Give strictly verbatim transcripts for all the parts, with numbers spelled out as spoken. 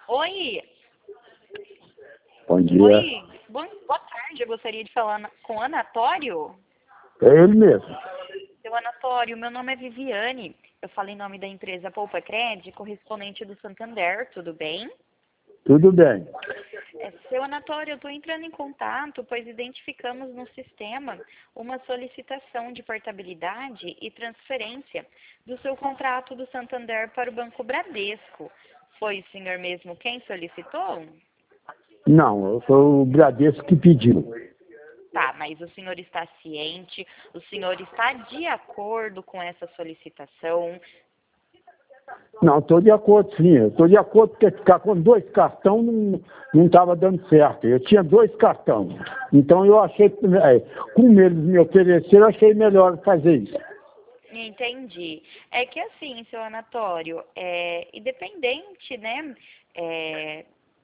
Oi, Bom dia. oi, bom, boa tarde. Eu gostaria de falar na- com o Anatório. É ele mesmo. Seu Anatório, meu nome é Viviane. Eu falo em nome da empresa Poupa Cred, correspondente do Santander, tudo bem? Tudo bem. É, seu Anatório, eu estou entrando em contato, pois identificamos no sistema uma solicitação de portabilidade e transferência do seu contrato do Santander para o Banco Bradesco. Foi o senhor mesmo quem solicitou? Não, foi o Bradesco que pediu. Tá, mas o senhor está ciente, o senhor está de acordo com essa solicitação? Não, estou de acordo sim. Estou de acordo porque ficar com dois cartões não não estava dando certo. Eu tinha dois cartões. Então eu achei, é, como eles me ofereceram, eu achei melhor fazer isso. Entendi. É que assim, seu Anatório, é, independente, né, é,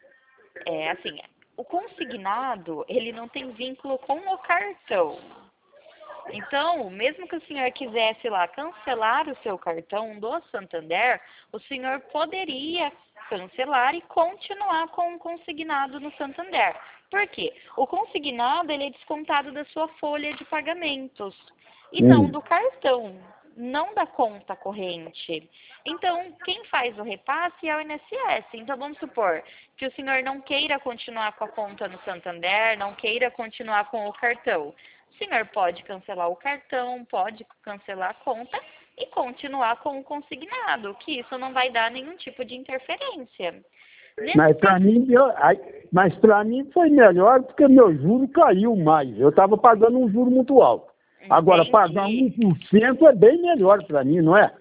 é assim, o consignado, ele não tem vínculo com o cartão. Então, mesmo que o senhor quisesse lá cancelar o seu cartão do Santander, o senhor poderia cancelar e continuar com o consignado no Santander. Por quê? O consignado ele é descontado da sua folha de pagamentos e não Hum. do cartão, não da conta corrente. Então, quem faz o repasse é o I N S S. Então, vamos supor que o senhor não queira continuar com a conta no Santander, não queira continuar com o cartão. O senhor pode cancelar o cartão, pode cancelar a conta e continuar com o consignado, que isso não vai dar nenhum tipo de interferência. Nesse Mas para mim, eu, ai, mas para mim foi melhor porque meu juro caiu mais. Eu estava pagando um juro muito alto. Agora, pagar um Entendi. por cento é bem melhor para mim, não é?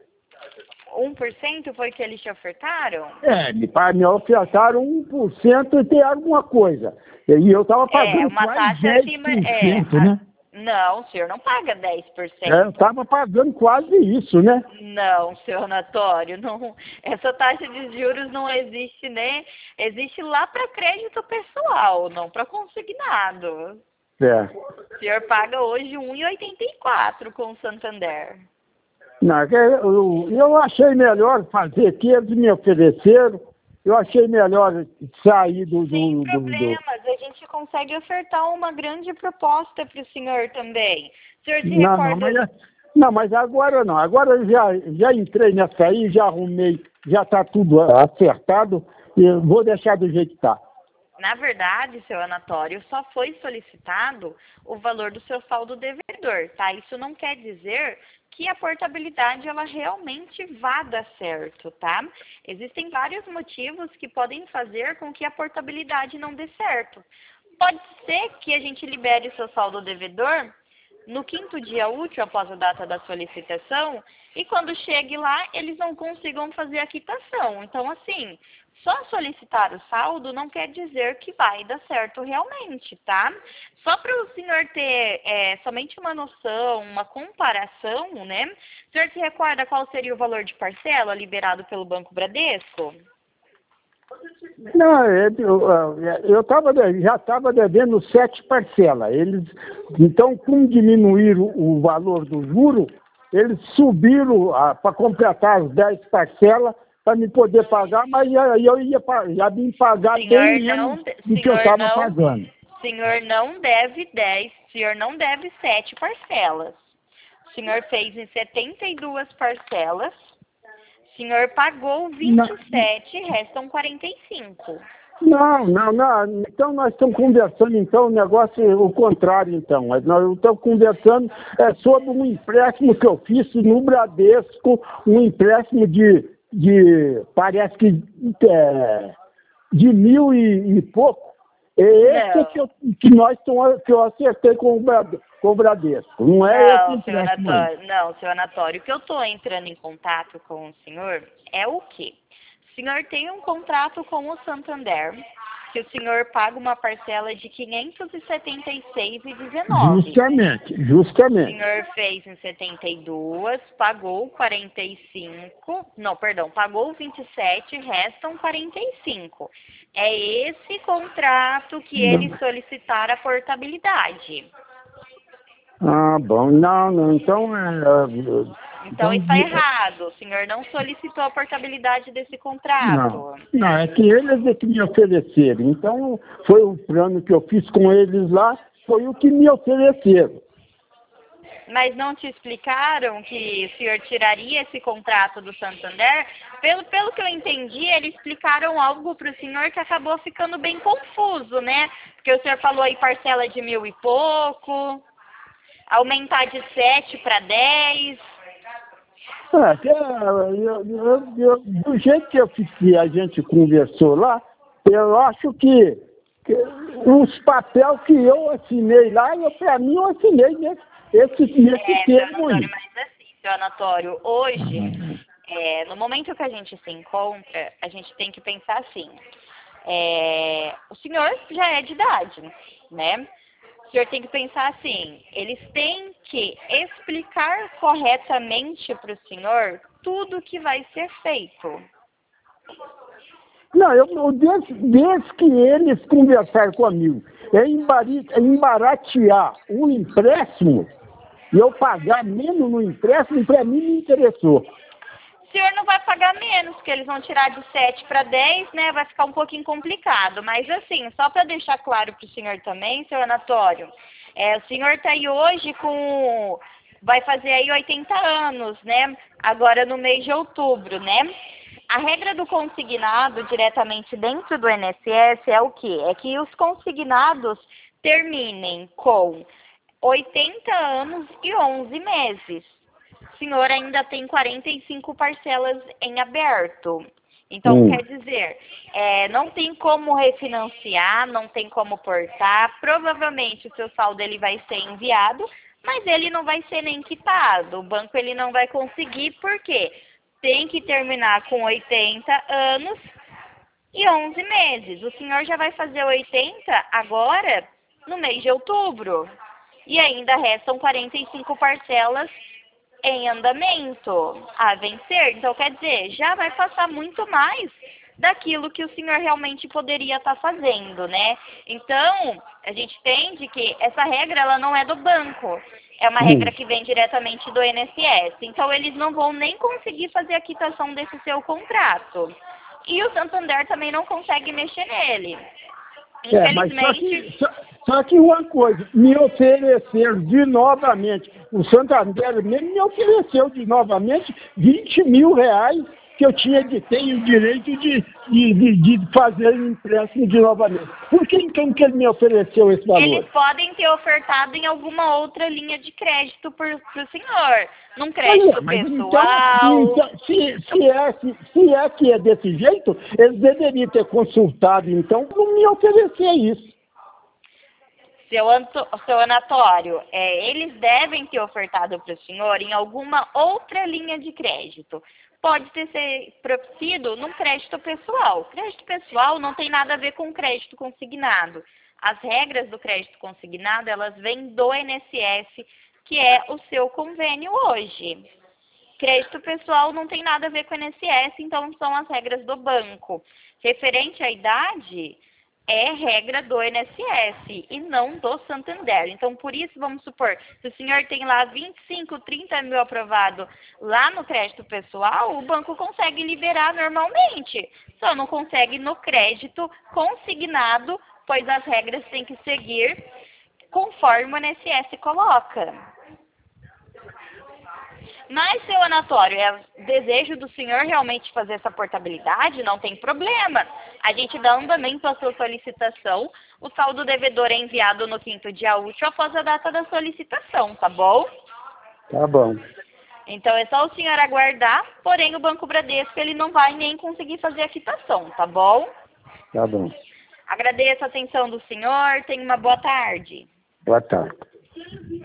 um por cento foi que eles te ofertaram? É, me, pa- me ofertaram um por cento e tem alguma coisa. E eu estava É, pagando uma quase taxa dez acima. por É, cento, a- né? não, o senhor não paga dez por É, eu cento. estava pagando quase isso, né? Não, seu Anatório, não, essa taxa de juros não existe, né? Existe lá para crédito pessoal, não para consignado. É. O senhor paga hoje um e oitenta e quatro com o Santander. Não, é que eu, eu achei melhor fazer que eles me ofereceram. Eu achei melhor sair do. Sem do, do, do... problemas, a gente consegue ofertar uma grande proposta para o senhor também. O senhor se Não, não, mas, recorda? é- não, mas agora não. Agora eu já, já entrei nessa aí, já arrumei, já está tudo acertado. E eu vou deixar do jeito que está. Na verdade, seu Anatório, só foi solicitado o valor do seu saldo devedor, tá? Isso não quer dizer que a portabilidade ela realmente vá dar certo, tá? Existem vários motivos que podem fazer com que a portabilidade não dê certo. Pode ser que a gente libere seu saldo devedor no quinto dia útil após a data da solicitação e quando chegue lá eles não consigam fazer a quitação. Então, assim, só solicitar o saldo não quer dizer que vai dar certo realmente, tá? Só para o senhor ter é, somente uma noção, uma comparação, né? O senhor se recorda qual seria o valor de parcela liberado pelo Banco Bradesco? Não, é, eu, eu tava, de- já estava devendo sete parcelas. Eles, então, como diminuíram o valor do juro, eles subiram para completar as dez parcelas para me poder pagar, mas aí eu ia pa- já vim pagar bem Senhor menos não, de- do que eu senhor estava não, pagando. senhor não deve dez, senhor não deve sete parcelas. O senhor fez em setenta e duas parcelas. O senhor pagou Não, vinte e sete, restam quarenta e cinco. não, não, não. Então nós estamos conversando, então, o negócio é o contrário, então. Nós estamos conversando é, sobre um empréstimo que eu fiz no Bradesco, um empréstimo de, de parece que é, de mil e, e pouco. É esse Não, que, eu, que nós tamo- que eu acertei com o, Brade- com o Bradesco. Não é esse não, seu empréstimo aí. Anatório, não, seu Anatório, o que eu estou entrando em contato com o senhor é o quê? O senhor tem um contrato com o Santander, que o senhor paga uma parcela de quinhentos e setenta e seis reais e dezenove centavos. Justamente, O justamente. senhor fez em setenta e duas, pagou quarenta e cinco, não, perdão, pagou vinte e sete, restam quarenta e cinco. É esse contrato que ele solicitar a portabilidade. Ah, bom. Não, não. Então, é, Então está errado. O senhor não solicitou a portabilidade desse contrato. Não, não, é que eles é que me ofereceram. Então, foi o plano que eu fiz com eles lá, foi o que me ofereceram. Mas não te explicaram que o senhor tiraria esse contrato do Santander? Pelo, pelo que eu entendi, eles explicaram algo para o senhor que acabou ficando bem confuso, né? Porque o senhor falou aí parcela de mil e pouco, aumentar de sete para dez. É, que, é, eu, eu, eu, do jeito que, eu, que a gente conversou lá, eu acho que, que os papéis que eu assinei lá, eu, para mim eu assinei nesse, esse, nesse é, termo aí. Mas assim, seu Anatório, hoje, é, no momento que a gente se encontra, a gente tem que pensar assim, é, o senhor já é de idade, né? O senhor tem que pensar assim, eles têm que explicar corretamente para o senhor tudo que vai ser feito. Não, eu, desde, desde que eles conversaram comigo, é embari- é embaratear o empréstimo e eu pagar menos no empréstimo, para mim me interessou. O senhor não vai pagar menos, porque eles vão tirar de sete para dez, né? Vai ficar um pouquinho complicado. Mas assim, só para deixar claro para o senhor também, seu Anatório, é, o senhor está aí hoje com... vai fazer aí oitenta anos, né? Agora no mês de outubro, né? A regra do consignado diretamente dentro do I N S S é o quê? É que os consignados terminem com oitenta anos e onze meses. O senhor ainda tem quarenta e cinco parcelas em aberto. Então, Hum. quer dizer, é, não tem como refinanciar, não tem como portar. Provavelmente o seu saldo ele vai ser enviado, mas ele não vai ser nem quitado. O banco ele não vai conseguir, por quê? Tem que terminar com oitenta anos e onze meses. O senhor já vai fazer oitenta agora no mês de outubro. E ainda restam quarenta e cinco parcelas em andamento a vencer. Então, quer dizer, já vai passar muito mais daquilo que o senhor realmente poderia estar fazendo, né? Então, a gente entende que essa regra ela não é do banco. É uma regra que vem diretamente do I N S S. Então, eles não vão nem conseguir fazer a quitação desse seu contrato. E o Santander também não consegue mexer nele. É, mas só que, só, só que uma coisa, me ofereceram de novamente, o Santander mesmo me ofereceu de novamente vinte mil reais que eu tinha de ter o direito de, de, de, de fazer empréstimo de novamente. Por que então que ele me ofereceu esse valor? Eles podem ter ofertado em alguma outra linha de crédito para o senhor. Num crédito Olha, pessoal. Então, então se, se, é, se, se é que é desse jeito, eles deveriam ter consultado, então, para não me oferecer isso. Seu, Anto, seu Anatório, é, eles devem ter ofertado para o senhor em alguma outra linha de crédito. Pode ter sido num crédito pessoal. Crédito pessoal não tem nada a ver com crédito consignado. As regras do crédito consignado, elas vêm do I N S S, que é o seu convênio hoje. Crédito pessoal não tem nada a ver com o I N S S, então são as regras do banco. Referente à idade, é regra do I N S S e não do Santander. Então, por isso, vamos supor, se o senhor tem lá vinte e cinco, trinta mil aprovado lá no crédito pessoal, o banco consegue liberar normalmente. Só não consegue no crédito consignado, pois as regras têm que seguir conforme o I N S S coloca. Mas, seu Anatório, é desejo do senhor realmente fazer essa portabilidade? Não tem problema. A gente dá andamento à sua solicitação. O saldo devedor é enviado no quinto dia útil após a data da solicitação, tá bom? Tá bom. Então, é só o senhor aguardar, porém o Banco Bradesco ele não vai nem conseguir fazer a quitação, tá bom? Tá bom. Agradeço a atenção do senhor. Tenha uma boa tarde. Boa tarde.